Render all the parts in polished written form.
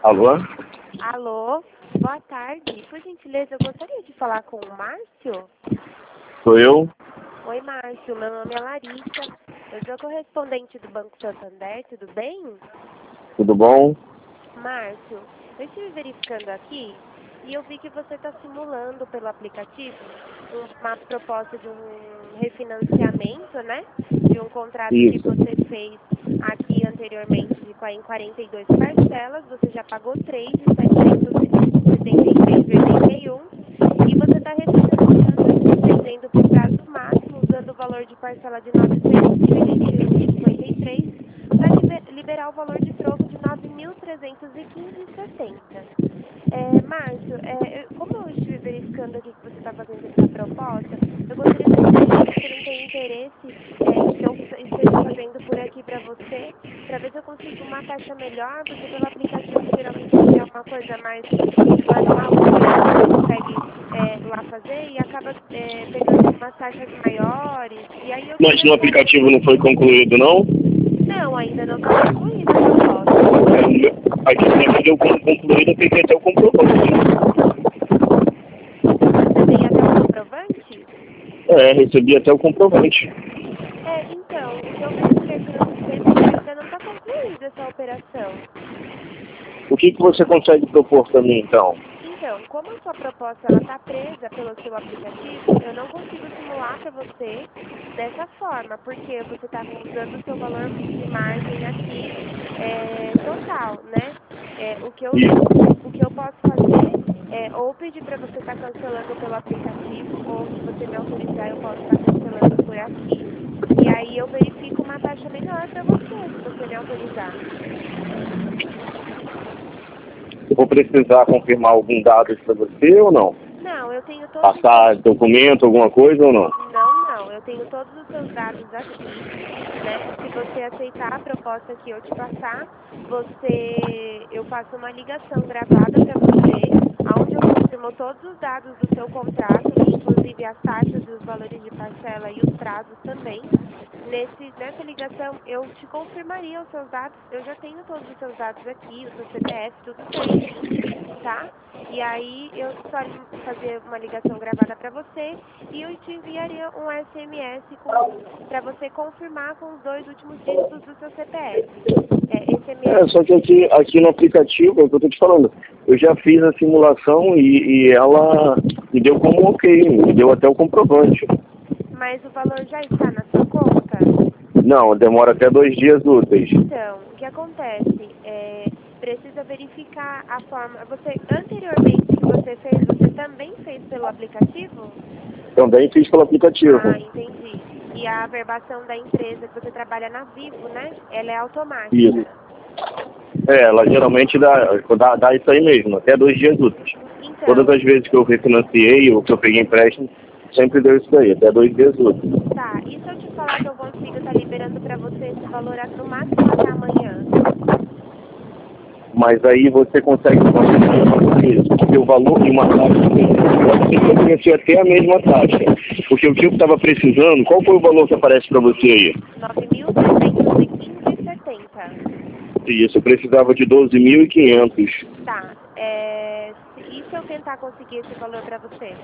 Alô? Alô, boa tarde. Por gentileza, eu gostaria de falar com o Márcio. Sou eu? Oi, Márcio. Meu nome é Larissa. Eu sou correspondente do Banco Santander. Tudo bem? Tudo bom? Márcio, eu estive verificando aqui e eu vi que você está simulando pelo aplicativo uma proposta de um refinanciamento, né? De um contrato que Isso. você fez aqui anteriormente em 42 parcelas. Você já pagou 3 de 773,81 e você está refinanciando aqui, estendendo para o prazo máximo, usando o valor de parcela de R$ 981,53 para liberar o valor de troco de R$ 9.315,70. Márcio, como eu estive verificando aqui que você está fazendo essa proposta, eu gostaria de saber se você não tem interesse em que eu esteja fazendo por aqui para você, para ver se eu consigo uma taxa melhor, porque pelo aplicativo geralmente é uma coisa mais manual, que você não consegue lá fazer e acaba pegando umas taxas maiores. E aí eu Mas queria no saber. aplicativo não foi concluído, não? Não, ainda não está concluída a proposta. Aqui na vida eu como concluído, eu peguei até o comprovante. Você tem até o comprovante? Recebi até o comprovante. Então, o que eu verifiquei aqui no sistema é que ainda não está concluída essa operação. O que você consegue propor para mim, então? Então, como a sua proposta ela está presa pelo seu aplicativo, eu não consigo simular para você dessa forma, porque você está usando o seu valor de margem aqui total, né? O que eu posso fazer é ou pedir para você estar cancelando pelo aplicativo, ou se você me autorizar, eu posso estar cancelando por aqui. E aí eu verifico uma taxa melhor para você, se você me autorizar. Eu vou precisar confirmar algum dado para você ou não? Não, eu tenho todos os Passar documento, alguma coisa ou não? Não, eu tenho todos os seus dados aqui, né? Se você aceitar a proposta que eu te passar, eu faço uma ligação gravada para você, onde eu confirmo todos os dados do seu contrato, inclusive as taxas e os valores de parcela e os prazos também. Nessa ligação, eu te confirmaria os seus dados, eu já tenho todos os seus dados aqui, o seu CPF, tudo certinho, tá? E aí eu só fazer uma ligação gravada para você e eu te enviaria um SMS para você confirmar com os 2 últimos dígitos do seu CPF. SMS. Só que aqui no aplicativo, é o que eu tô te falando, eu já fiz a simulação e ela me deu como ok, me deu até o comprovante. Mas o valor já está na sua conta? Não, demora até 2 dias úteis. Então, o que acontece? Precisa verificar a forma. Anteriormente que você fez, você também fez pelo aplicativo? Também fiz pelo aplicativo. Ah, entendi. E a averbação da empresa que você trabalha na Vivo, né? Ela é automática. Isso. Ela geralmente dá isso aí mesmo, até 2 dias úteis. Então, Todas as vezes que eu refinanciei ou que eu peguei empréstimo, sempre deu isso daí, até 2 dias úteis. tá. E se eu te falar que eu consigo estar liberando para você esse valor no máximo até amanhã? Mas aí você consegue porque o valor de uma taxa pode ser que eu conheci até a mesma taxa. Porque o que eu estava precisando, qual foi o valor que aparece para você aí? R$ 9.315,70. Isso, eu precisava de 12.500. Tá. E se eu tentar conseguir esse valor para você?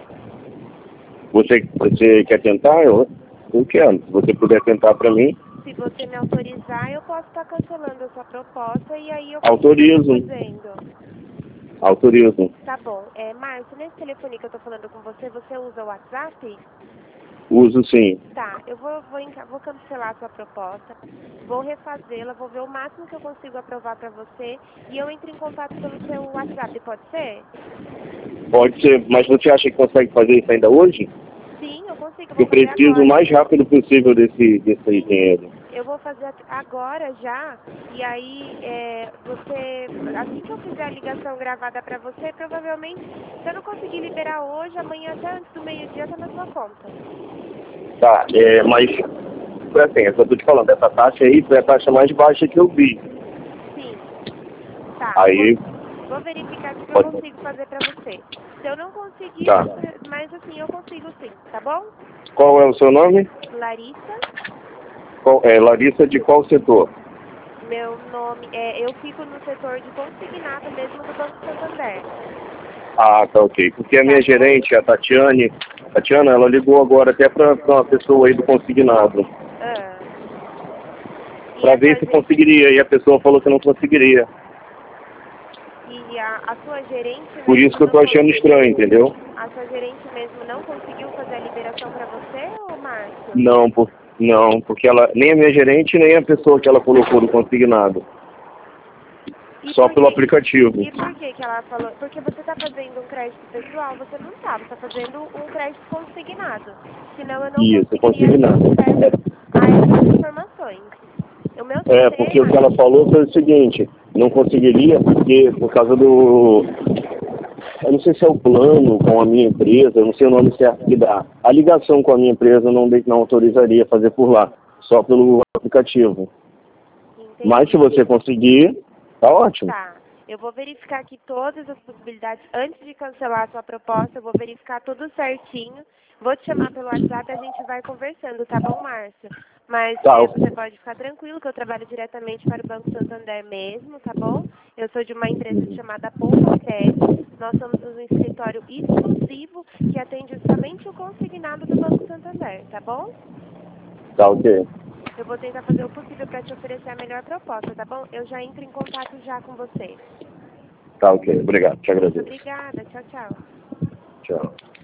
Você quer tentar? Eu quero. Se você puder tentar para mim. Se você me autorizar, eu posso estar cancelando a sua proposta e aí eu Autorizo. continuo fazendo. Autorizo. Tá bom. Márcio, nesse telefone que eu tô falando com você, você usa o WhatsApp? Uso sim. Tá, eu vou cancelar a sua proposta, vou refazê-la, vou ver o máximo que eu consigo aprovar para você e eu entro em contato pelo seu WhatsApp, pode ser? Pode ser, mas você acha que consegue fazer isso ainda hoje? Sim, eu consigo, Eu vou fazer preciso o agora. mais rápido possível desse dinheiro. Eu vou fazer agora já, e aí assim que eu fizer a ligação gravada para você, provavelmente, se eu não conseguir liberar hoje, amanhã até antes do meio-dia tá na sua conta. Tá, mas foi assim, eu tô te falando, essa taxa aí foi a taxa mais baixa que eu vi. Sim, tá. Aí, Vou verificar se eu consigo fazer para você. Se eu não conseguir, tá. mas assim, eu consigo sim, tá bom? Qual é o seu nome? Larissa, Larissa de qual setor? Meu nome eu fico no setor de consignado mesmo do Banco Santander. Ah, tá ok. Porque a minha gerente, a Tatiana, ela ligou agora até para uma pessoa aí do consignado. Ah. Para ver se conseguiria. E a pessoa falou que não conseguiria. E a sua gerente Por mesmo isso que eu não tô achando estranho, entendeu? A sua gerente mesmo não conseguiu fazer a liberação para você, ô Márcio? Não, porque ela, nem a minha gerente, nem a pessoa que ela colocou no consignado. Só pelo aplicativo. E por que ela falou? Porque você está fazendo um crédito pessoal, você não está, você está fazendo um crédito consignado. Senão eu não Isso, conseguiria ter consignado. acesso a essas informações. O meu Porque o que sistema... ela falou foi o seguinte, não conseguiria porque por causa do... Eu não sei se é o plano com a minha empresa, eu não sei o nome certo que dá. A ligação com a minha empresa não autorizaria fazer por lá, só pelo aplicativo. Entendi. Mas se você conseguir, tá ótimo. Tá. Eu vou verificar aqui todas as possibilidades. Antes de cancelar a sua proposta, eu vou verificar tudo certinho. Vou te chamar pelo WhatsApp e a gente vai conversando, tá bom, Márcio? Mas Tá. você pode ficar tranquilo que eu trabalho diretamente para o Banco Santander mesmo, tá bom? Eu sou de uma empresa chamada Pontocred. Nós somos um escritório exclusivo que atende somente o consignado do Banco Santander, tá bom? Tá ok. Eu vou tentar fazer o possível para te oferecer a melhor proposta, tá bom? Eu já entro em contato já com você. Tá ok. Obrigado. Te Muito agradeço. obrigada. Tchau, tchau. Tchau.